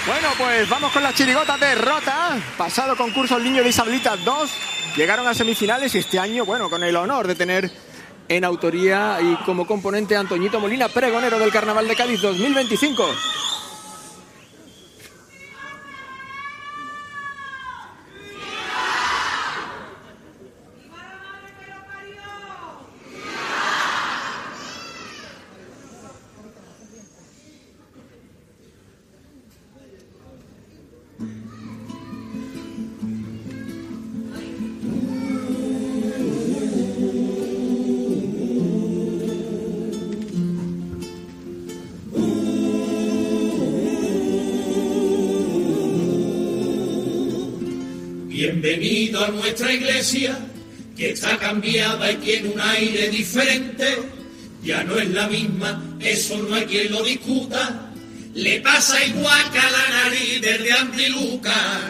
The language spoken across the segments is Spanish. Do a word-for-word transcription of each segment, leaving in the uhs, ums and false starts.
Bueno, pues vamos con la chirigota de Rota. Pasado concurso el Niño de Isabelitas dos. Llegaron a semifinales y este año, bueno, con el honor de tener en autoría y como componente a Antoñito Molina, pregonero del Carnaval de Cádiz dos mil veinticinco. Bienvenido a nuestra iglesia, que está cambiada y tiene un aire diferente. Ya no es la misma, eso no hay quien lo discuta. Le pasa igual que a la nariz desde Antiluca.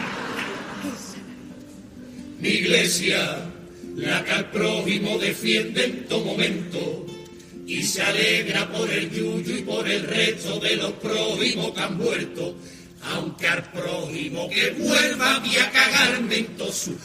Mi iglesia, la que al prójimo defiende en todo momento y se alegra por el yuyu y por el resto de los prójimos que han muerto. Aunque al prójimo que vuelva voy a cagarme en todo su...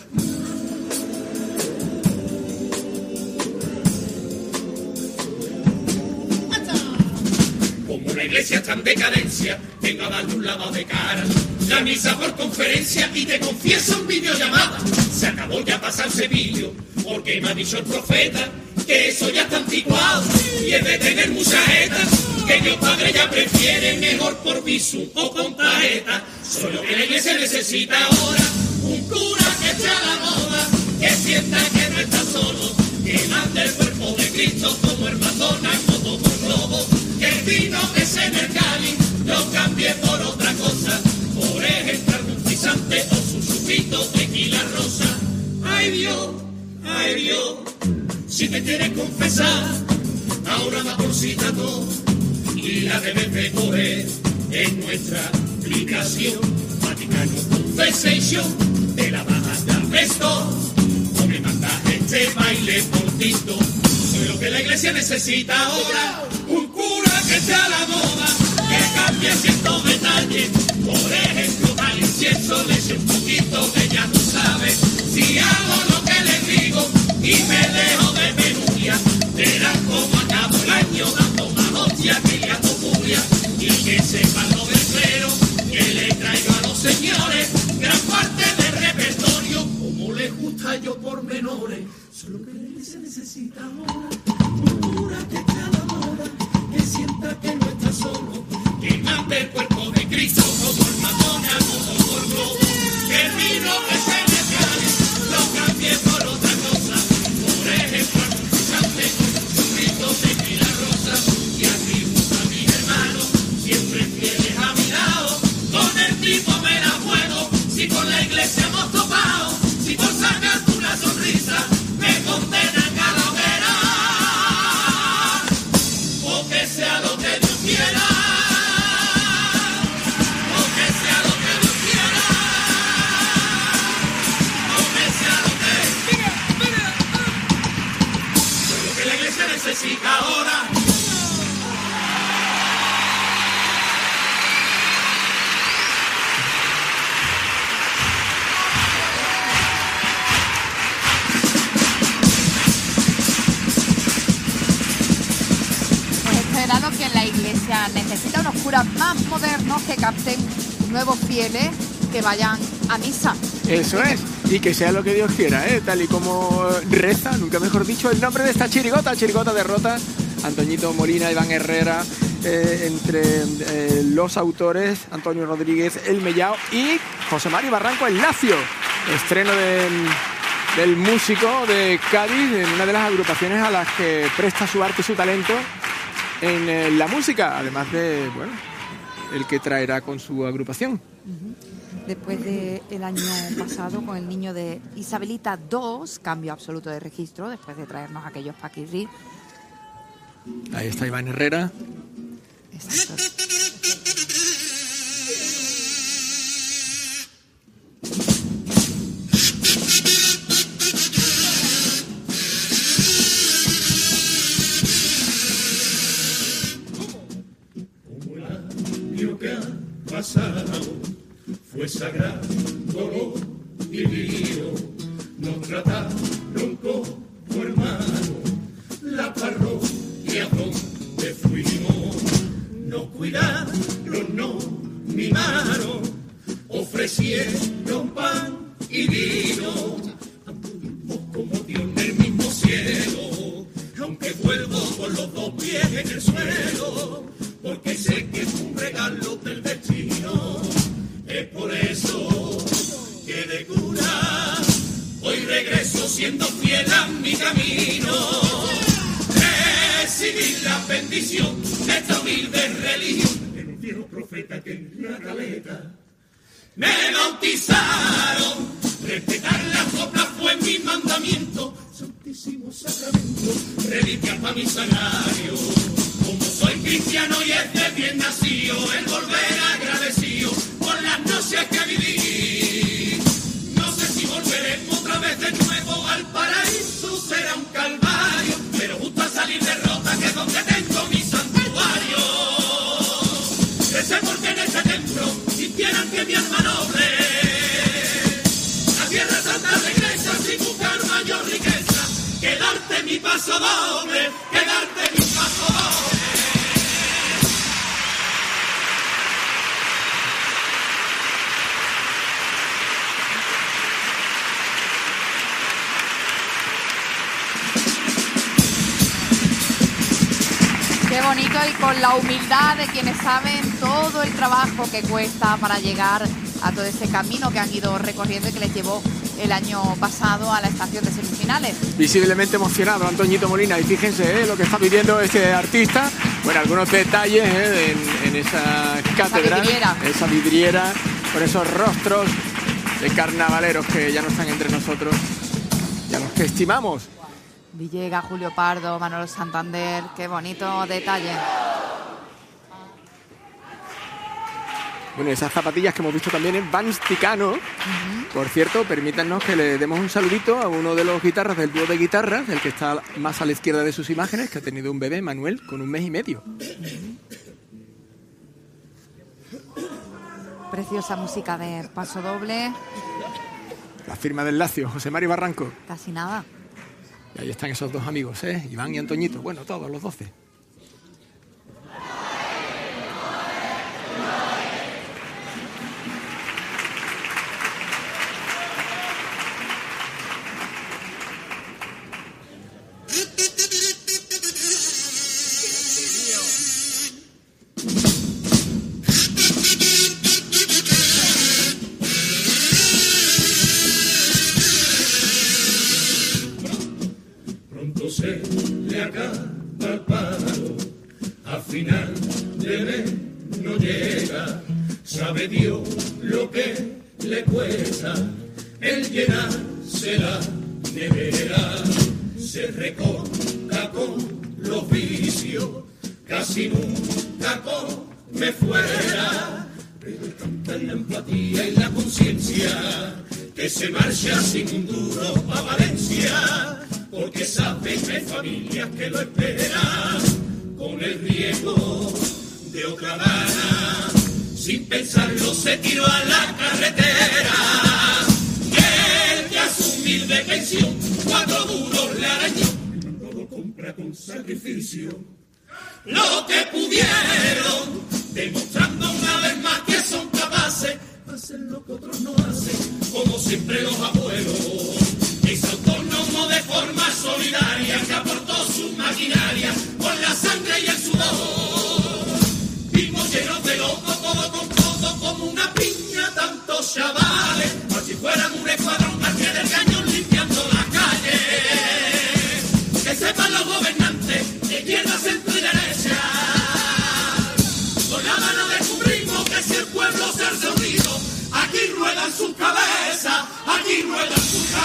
Como la iglesia está en decadencia, vengo a darle un lavado de cara. La misa por conferencia y te confieso en videollamada. Se acabó ya pasarse vídeo, porque me ha dicho el profeta que eso ya está anticuado y es de tener mucha jeta, que Dios Padre ya prefiere mejor por visum o con tarjeta. Solo que la iglesia necesita ahora un cura que esté a la moda, que sienta que no está solo, que mande el cuerpo de Cristo como el McDonald's o como el globo, que el vino que se en el cáliz lo cambie por otra cosa, por ejemplo algún frisante o su chupito de tequila rosa. Ay Dios, ay Dios, si te quieres confesar, ahora va por cita todo y la debes de coger en nuestra aplicación Vaticano Confesation de la Baja de Store. No me mandas este baile cortito, soy lo que la iglesia necesita ahora, un cura que sea la moda, que cambie ciertos detalles, por ejemplo al incienso le eche un poquito de ya tú sabes. Si hago lo que les digo y me dejo de penuria, verán como acabo el año dando más hostia que liando furia. Y que sepan lo del clero, que le traigo a los señores gran parte del repertorio, como les gusta yo por menores. Solo que la iglesia necesita ahora un cura que esté a la moda, que sienta que no está solo, que mande el cuerpo de Cristo como el McDonald's o como el globo, que el vino que se le cae lo cambie por otra cosa, por ejemplo algún frisante con un grito de mira rosa. Y aquí junto a mis hermanos siempre fieles a mi lado, con el tipo me la juego, si con la iglesia hemos topado, si por sacarte una sonrisa me condenan a la hoguera, o que sea lo que Dios quiera, o que sea lo que Dios quiera, o que sea lo que es lo que la iglesia necesita ahora. Lo que la iglesia necesita, unos curas más modernos que capten nuevos fieles que vayan a misa. Eso es, y que sea lo que Dios quiera, ¿eh? Tal y como reza, nunca mejor dicho, el nombre de esta chirigota, chirigota de Rota, Antoñito Molina, Iván Herrera, eh, entre eh, los autores, Antonio Rodríguez, El Mellao y José Mari Barranco, El Lacio, estreno de, del músico de Cádiz, en una de las agrupaciones a las que presta su arte y su talento en eh, la música, además de, bueno, el que traerá con su agrupación. Uh-huh. Después del año pasado con el Niño de Isabelita dos, cambio absoluto de registro, después de traernos aquellos paquirri. Ahí está Iván Herrera. Exacto. Como el año que ha pasado fue sagrado, dolor y lío. Nos trataron como hermanos, la parroquia donde fuimos. Nos cuidaron, nos mimaron, ofrecieron pan y vino. Anduvimos como Dios en el mismo cielo, aunque vuelvo con los dos pies en el suelo, porque sé que es un regalo del destino. Es por eso que de cura hoy regreso siendo fiel a mi camino. Recibir la bendición de esta humilde religión de un viejo profeta que en la caleta me bautizaron. Respetar la copla fue mi mandamiento. Santísimo sacramento, reliquia para mi salario. Como soy cristiano y es de bien nacido, el volver agradecido por las noches que viví. No sé si volveremos otra vez de nuevo al paraíso, será un calvario, pero justo al salir de Rota, que es donde tengo mi santuario. Recé porque en ese templo sintieran que mi alma noble, la tierra santa regresa sin buscar mayor riqueza, que darte mi paso doble, que darte mi paso doble. Qué bonito, y con la humildad de quienes saben todo el trabajo que cuesta para llegar a todo ese camino que han ido recorriendo y que les llevó el año pasado a la estación de semifinales. Visiblemente emocionado Antoñito Molina, y fíjense eh, lo que está viviendo este artista. Bueno, algunos detalles eh, en, en esa catedral, esa vidriera. esa vidriera, con esos rostros de carnavaleros que ya no están entre nosotros, ya los que estimamos. Villegas, Julio Pardo, Manolo Santander, qué bonito detalle. Bueno, esas zapatillas que hemos visto también en Vans Ticano. Uh-huh. Por cierto, permítanos que le demos un saludito a uno de los guitarras del dúo de guitarras, el que está más a la izquierda de sus imágenes, que ha tenido un bebé, Manuel, con un mes y medio. Uh-huh. Preciosa música de Paso Doble. La firma del Lacio, José Mario Barranco. Casi nada. Y ahí están esos dos amigos, ¿eh? Iván y Antoñito. Bueno, todos los doce. Se le acaba el paro, al final de mes no llega, sabe Dios lo que le cuesta el llenarse la nevera, se recorta con los vicios, casi nunca come fuera, pero es tanta la empatía y la conciencia que se marcha sin un duro a Valencia, porque sabe que hay familias que lo esperan con el riesgo de otra gana. Sin pensarlo se tiró a la carretera y el que a su humilde pensión cuatro duros le arañó. Todo compra con sacrificio lo que pudieron, demostrando una vez más que son capaces de hacer lo que otros no hacen, como siempre los abuelos. Ese autónomo de forma solidaria que aportó su maquinaria con la sangre y el sudor. Vimos llenos de locos, codo con codo, como una piña, tantos chavales, como si fueran un escuadrón al pie del cañón limpiando las calles. Que sepan los gobernantes de izquierda, centro y derecha. Con la mano descubrimos que si el pueblo se ha reunido, aquí ruedan sus cabezas, aquí ruedan sus cabezas.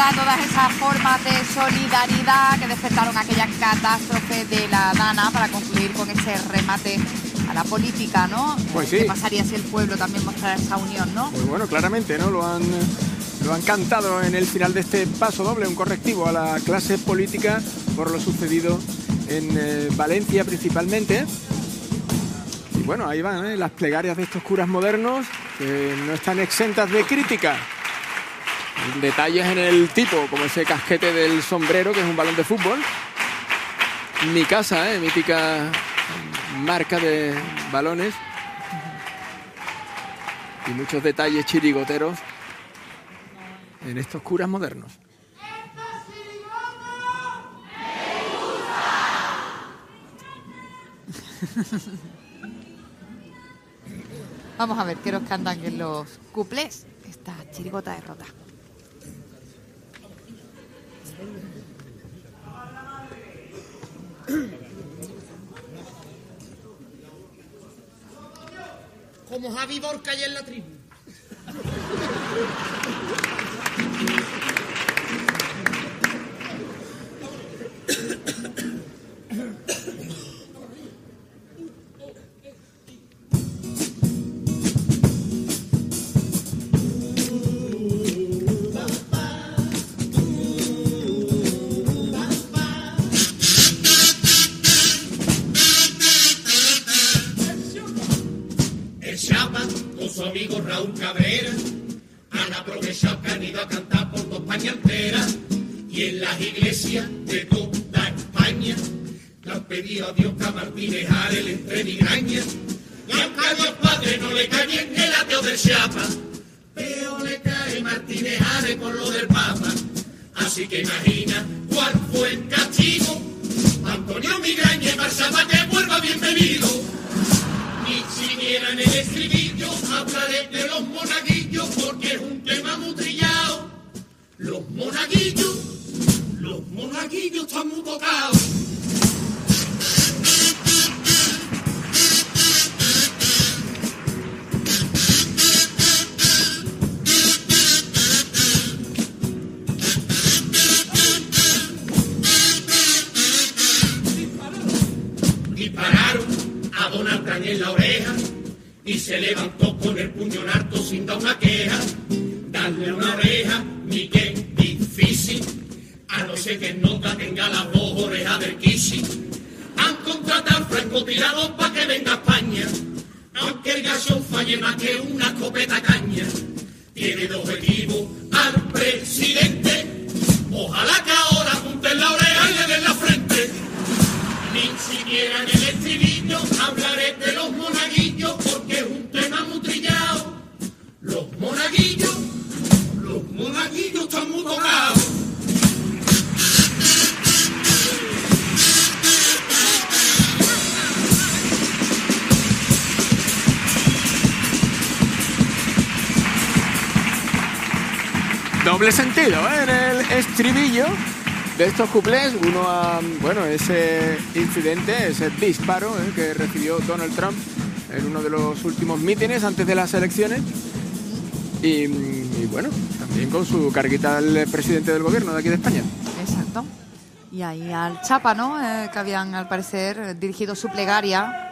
recuerda todas esas formas de solidaridad que despertaron aquella catástrofe de la Dana para concluir con ese remate a la política, ¿no? Pues sí. ¿Qué pasaría si el pueblo también mostrara esa unión, no? Pues bueno, claramente, ¿no? Lo han, lo han cantado en el final de este paso doble, un correctivo a la clase política por lo sucedido en eh, Valencia principalmente. Y bueno, ahí van ¿eh? las plegarias de estos curas modernos que no están exentas de crítica. Detalles en el tipo, como ese casquete del sombrero, que es un balón de fútbol. Mi casa, ¿eh? mítica marca de balones. Y muchos detalles chirigoteros en estos curas modernos. Vamos a ver qué nos cantan en los cuplés esta chirigota de Rota. Como Javi Borca y en la tribu. Amigo Raúl Cabrera han aprovechado que han ido a cantar por toda España entera y en las iglesias de toda España le han pedido a Dios que a Martínez Ares le entre migraña y aunque a Dios Padre no le cae bien el ateo del Chiapa, pero le cae Martínez Ares con lo del Papa, así que imagina cuál fue el castigo. Antonio Migraña pasaba que vuelva bienvenido. Ni siquiera en el estribillo hablaré de los monaguillos porque es un tema muy trillado. Los monaguillos, los monaguillos están muy tocados. Dispararon a Don Artañ en la oreja y se levantó con el puño en alto sin dar una queja. Darle una oreja, ni qué difícil, a no ser que nota tenga las dos orejas del Kishi. Han contratado al francotirador para que venga a España, aunque el gallo falle más que una escopeta caña. Tiene de objetivo al presidente, ojalá que ahora apunten la oreja y le den la frente. Ni siquiera en el estribillo hablaré de los monaguillos porque es un tema muy trillado. Los monaguillos, los monaguillos están muy tocados. Doble sentido ¿eh? en el estribillo de estos cuplés, uno a, bueno, ese incidente, ese disparo ¿eh? que recibió Donald Trump en uno de los últimos mítines antes de las elecciones y, y bueno, también con su carguita al presidente del gobierno de aquí de España. Exacto. Y ahí al Chapa, ¿no? Eh, que habían, al parecer, dirigido su plegaria.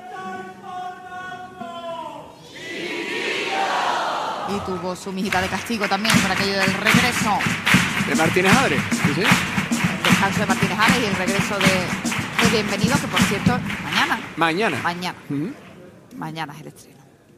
Y tuvo su mijita de castigo también por aquello del regreso. De Martínez Ares, ¿sí, sí? Descanso de Martínez Ares y el regreso de, de Bienvenido, que por cierto, mañana. Mañana. Mañana. Uh-huh. Mañana es el estreno.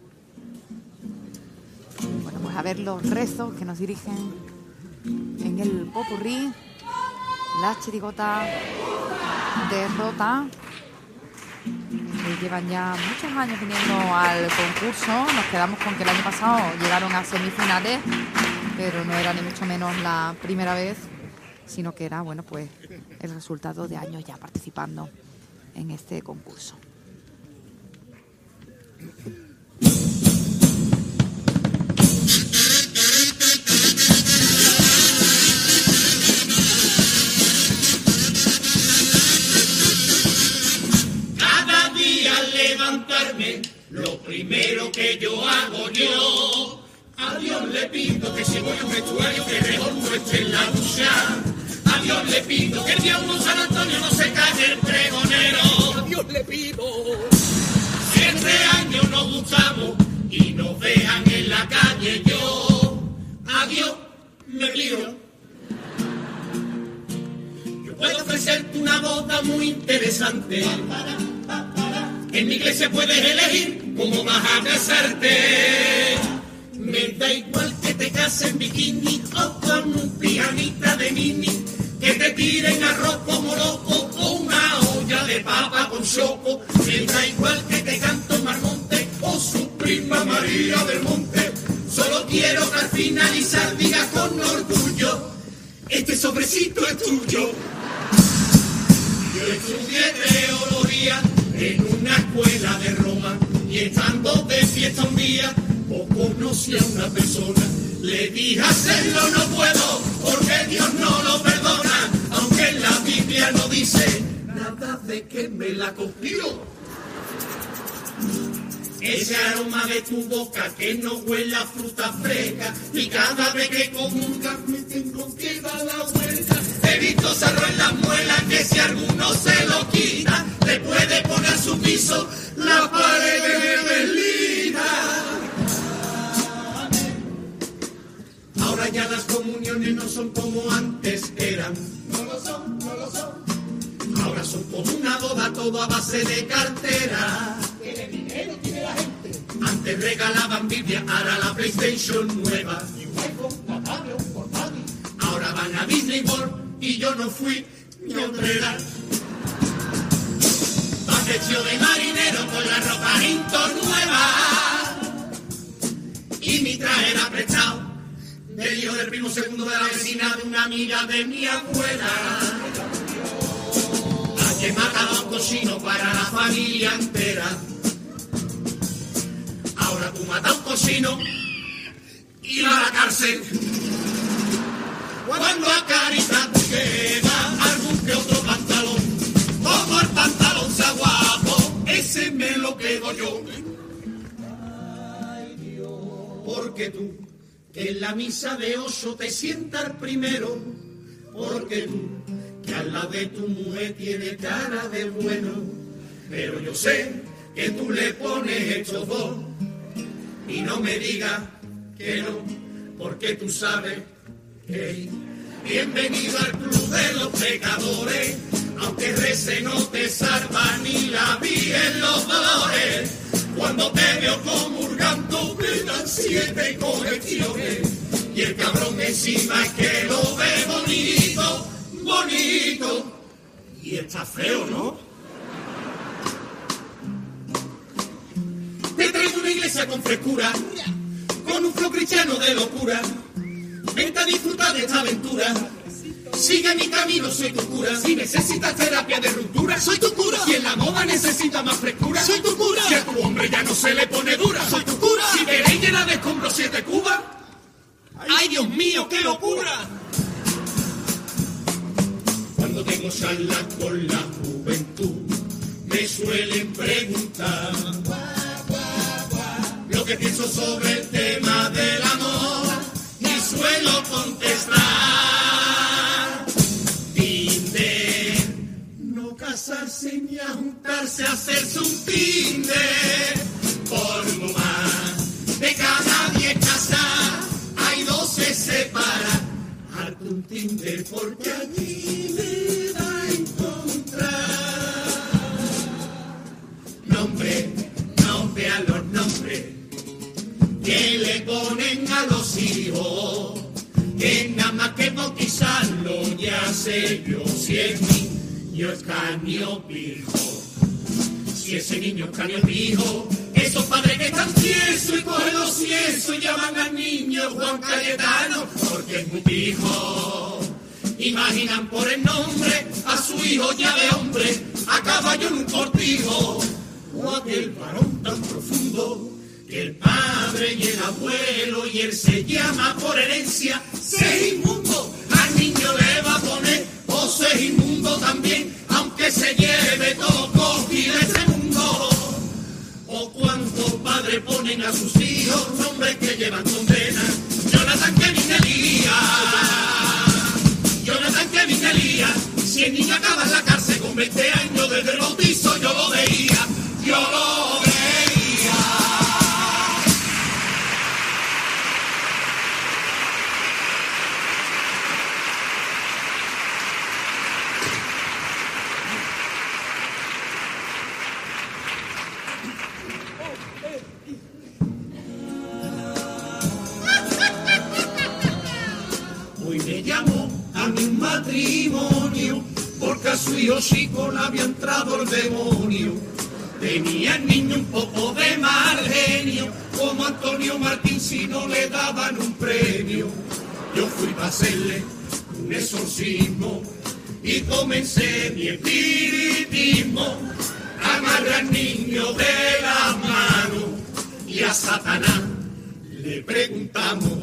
Bueno, pues a ver los rezos que nos dirigen en el popurrí. La chirigota de Rota, que llevan ya muchos años viniendo al concurso. Nos quedamos con que el año pasado llegaron a semifinales, pero no era ni mucho menos la primera vez, sino que era, bueno, pues el resultado de años ya participando en este concurso. Cada día al levantarme, lo primero que yo hago yo, A Dios le pido que si voy a un vestuario que mejor no esté en la ducha. A Dios le pido que el día uno San Antonio no se calle el pregonero. A Dios le pido que este año nos gustamos y nos vean en la calle. Yo a Dios me pido. Yo puedo ofrecerte una boda muy interesante. En mi iglesia puedes elegir cómo vas a casarte. Me da igual que te cases en bikini o con un pianita de mini, que te tiren arroz como loco o una olla de papa con choco. Me da igual que te canto en Marmonte o su prima María del Monte. Solo quiero que al finalizar digas con orgullo: este sobrecito es tuyo. Yo estudié teología en una escuela de Roma y estando de fiesta un día, o conocí a una persona, le dije hacerlo no puedo, porque Dios no lo perdona, aunque en la Biblia no dice nada de que me la cogió. Ese aroma de tu boca que no huele a fruta fresca, y cada vez que comulgas me tengo que dar la vuelta. He visto sarro en las muelas que si alguno se lo quita, le puede poner su piso la pared de Berlina. Ahora ya las comuniones no son como antes eran. No lo son, no lo son. Ahora son como una boda, todo a base de cartera. ¿Qué dinero tiene la gente? Antes regalaban Biblia, ahora la PlayStation nueva. Y un iPhone, la tablet, un portátil. Ahora van a Disney World y yo no fui ni a operar. Va vestido de marinero con la ropa Hinton nueva. Y mi traje era prestado del hijo del primo segundo de la vecina de una amiga de mi abuela. La que mataba un cochino para la familia entera. Ahora tú matas un cochino y va a la cárcel. Cuando a Caridad queda algún que otro pantalón, como el pantalón sea guapo, ese me lo quedo yo. Ay Dios, porque tú que en la misa de ocho te sientas primero, porque tú, que al lado de tu mujer tiene cara de bueno, pero yo sé que tú le pones estos dos, y no me digas que no, porque tú sabes que bienvenido al club de los pecadores, aunque rece no te salva ni la Virgen los dolores. Cuando te veo comulgando me dan siete correcciones, y el cabrón encima es que lo ve bonito, bonito, y está feo, ¿no? Te traigo una iglesia con frescura, con un flow cristiano de locura. Vente a disfrutar de esta aventura. Sigue mi camino, soy tu cura. Si necesitas terapia de ruptura, soy tu cura. Si en la moda necesita más frescura, soy tu cura. Si a tu hombre ya no se le pone dura, soy tu cura. Si queréis llena de escombros siete cubas, ¡ay Dios mío, qué locura! Cuando tengo charlas con la juventud, me suelen preguntar lo que pienso sobre el tema del amor, y suelo contestar: Tinder, no casarse ni a juntarse, hacerse un Tinder. Por más de cada diez casas hay dos se separan. Hazte un Tinder porque allí me va a encontrar. Nombre, nombre a los nombres que le ponen a los hijos, que nada más que bautizarlo ya sé yo si es niño es caño pijo. Si ese niño es caño pijo, esos padres que están tiesos y cogen los ciesos y llaman al niño Juan Cayetano porque es muy pijo. Imaginan por el nombre a su hijo ya de hombre a caballo en un cortijo, o aquel varón tan profundo que el padre y el abuelo y él se llama por herencia Segismundo. Al niño le va a poner o Segismundo también, aunque se lleve todo cogido de este mundo. O cuántos padres ponen a sus hijos nombres que llevan nombre veinte años desde el bautizo yo lo veía, yo lo veía. Hoy me llamó a mi matrimonio porque a su hijo chico le había entrado el demonio. Tenía el niño un poco de mal genio, como Antonio Martín si no le daban un premio. Yo fui para hacerle un exorcismo y comencé mi espiritismo. Amarré al niño de la mano y a Satanás le preguntamos: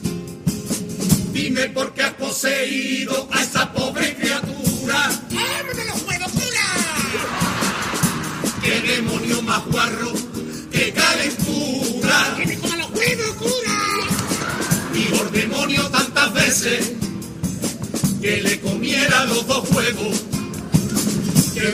dime por qué has poseído a esa pobre criatura. ¡Eh, me lo puedo curar! ¡Qué demonio más guarro! ¡Qué calentura! ¡Que me lo puedo curar! Digo el demonio tantas veces que le comiera los dos huevos. Que...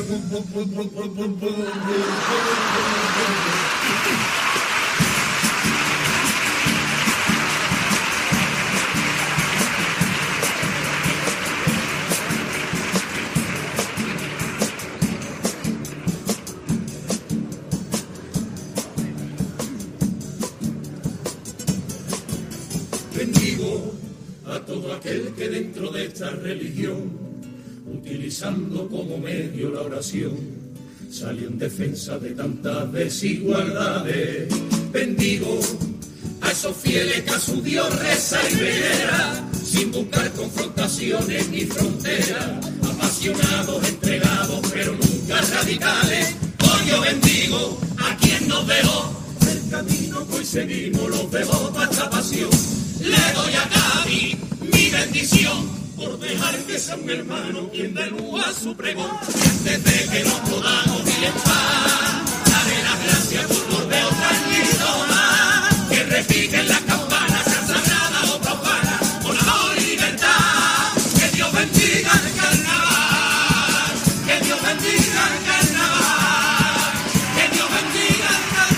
Bendigo a todo aquel que dentro de esta religión, utilizando como medio la oración, salió en defensa de tantas desigualdades. Bendigo a esos fieles que a su Dios reza y venera, sin buscar confrontaciones ni fronteras, apasionados, entregados, pero nunca radicales. Hoy yo bendigo a quien nos dejó el camino que hoy seguimos los devotos a esta pasión. Le doy a Gaby mi bendición por dejar que sea un hermano quien dé luz a su pregón. Antes de que nos podamos ir en paz, daré las gracias por los de otra más que repiquen las campanas, sean sagradas o profanas, con amor y libertad. Que Dios bendiga el carnaval, que Dios bendiga el carnaval, que Dios bendiga el carnaval.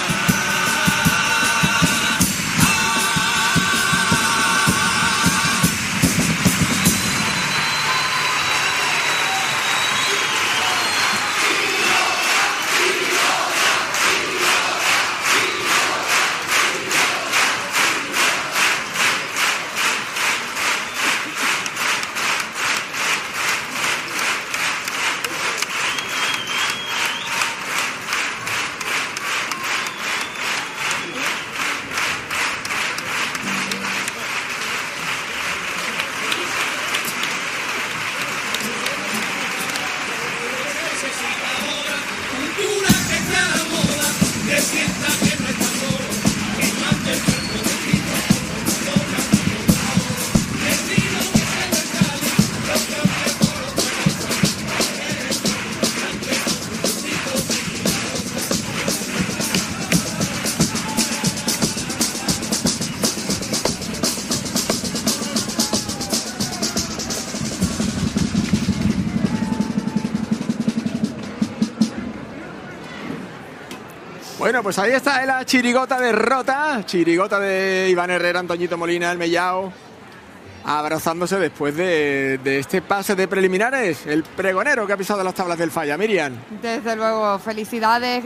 Bueno, pues ahí está la chirigota de Rota, chirigota de Iván Herrera, Antoñito Molina, el Mellao, abrazándose después de, de este pase de preliminares, el pregonero que ha pisado las tablas del Falla. Miriam. Desde luego, felicidades.